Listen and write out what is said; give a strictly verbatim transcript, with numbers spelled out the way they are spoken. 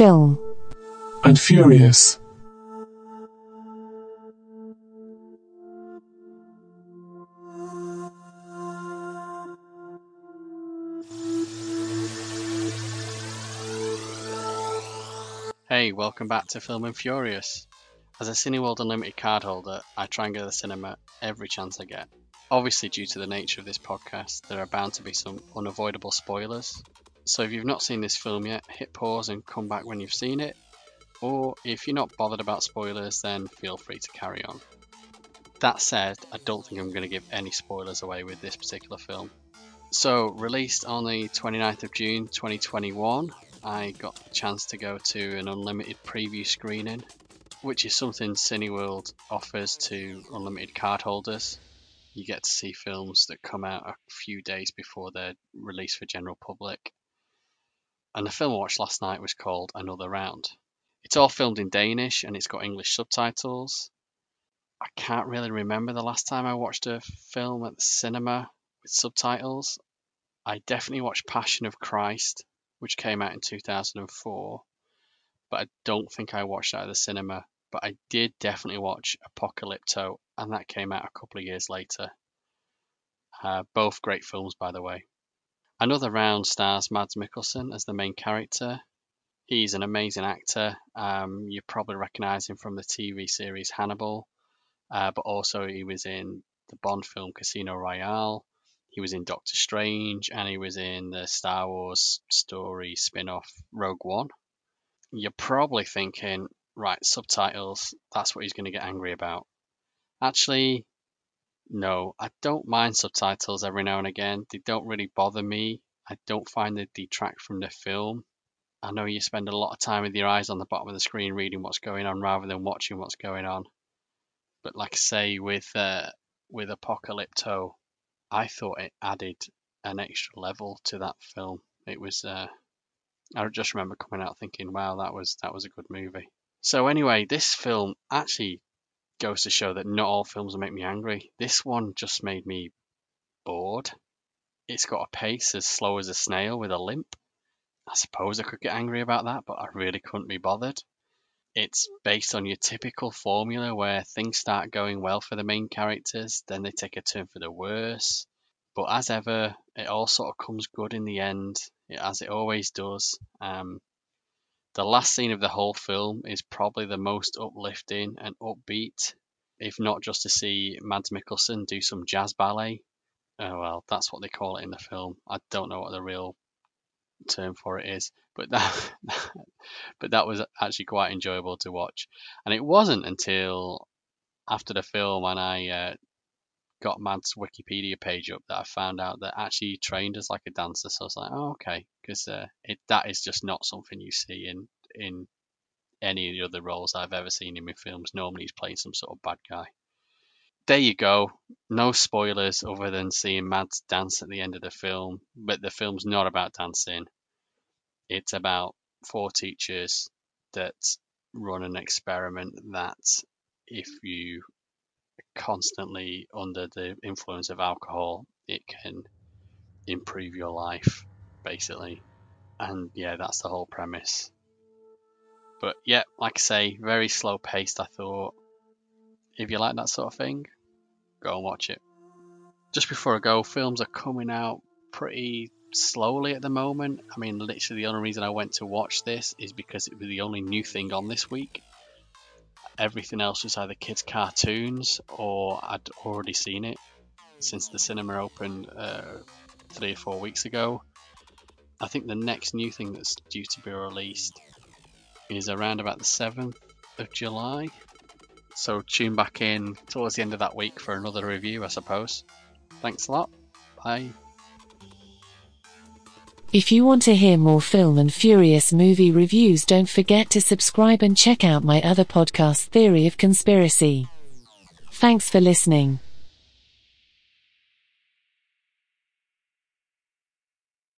Film and Furious. Hey, welcome back to Film and Furious. As a Cineworld Unlimited card holder, I try and go to the cinema every chance I get. Obviously, due to the nature of this podcast, there are bound to be some unavoidable spoilers. So if you've not seen this film yet, hit pause and come back when you've seen it. Or if you're not bothered about spoilers, then feel free to carry on. That said, I don't think I'm going to give any spoilers away with this particular film. So, released on the twenty-ninth of June twenty twenty-one, I got the chance to go to an unlimited preview screening, which is something Cineworld offers to unlimited card holders. You get to see films that come out a few days before they're released for general public. And the film I watched last night was called Another Round. It's all filmed in Danish and it's got English subtitles. I can't really remember the last time I watched a film at the cinema with subtitles. I definitely watched Passion of Christ, which came out in two thousand four, but I don't think I watched that at the cinema. But I did definitely watch Apocalypto, and that came out a couple of years later. Uh, both great films, by the way. Another Round stars Mads Mikkelsen as the main character. He's an amazing actor. Um, you probably recognise him from the T V series Hannibal, uh, but also he was in the Bond film Casino Royale. He was in Doctor Strange, and he was in the Star Wars story spin-off Rogue One. You're probably thinking, right, subtitles, that's what he's going to get angry about. Actually, no, I don't mind subtitles every now and again. They don't really bother me. I don't find they detract from the film. I know you spend a lot of time with your eyes on the bottom of the screen reading what's going on rather than watching what's going on. But like I say, with uh, with Apocalypto, I thought it added an extra level to that film. It was, uh, I just remember coming out thinking, wow, that was that was a good movie. So anyway, this film actually goes to show that not all films will make me angry. This one just made me bored. It's got a pace as slow as a snail with a limp. I suppose I could get angry about that, but I really couldn't be bothered. It's based on your typical formula where things start going well for the main characters, then they take a turn for the worse. But as ever, it all sort of comes good in the end, as it always does. Um, the last scene of the whole film is probably the most uplifting and upbeat, if not just to see Mads Mikkelsen do some jazz ballet. Oh, well, that's what they call it in the film. I don't know what the real term for it is, but that but that was actually quite enjoyable to watch. And it wasn't until after the film and I uh, got Mads' Wikipedia page up that I found out that actually he trained as like a dancer. So I was like, oh, okay, because uh, it that is just not something you see in in any of the other roles I've ever seen him in films. Normally he's playing some sort of bad guy. There you go. No spoilers other than seeing Mads dance at the end of the film. But the film's not about dancing. It's about four teachers that run an experiment that if you are constantly under the influence of alcohol, it can improve your life, basically. And yeah, that's the whole premise. But yeah, like I say, very slow paced, I thought. If you like that sort of thing, go and watch it. Just before I go, films are coming out pretty slowly at the moment. I mean, literally the only reason I went to watch this is because it was the only new thing on this week. Everything else was either kids' cartoons or I'd already seen it since the cinema opened uh, three or four weeks ago. I think the next new thing that's due to be released is around about the seventh of July. So tune back in towards the end of that week for another review, I suppose. Thanks a lot. Bye. If you want to hear more Film and Furious movie reviews, don't forget to subscribe and check out my other podcast, Theory of Conspiracy. Thanks for listening.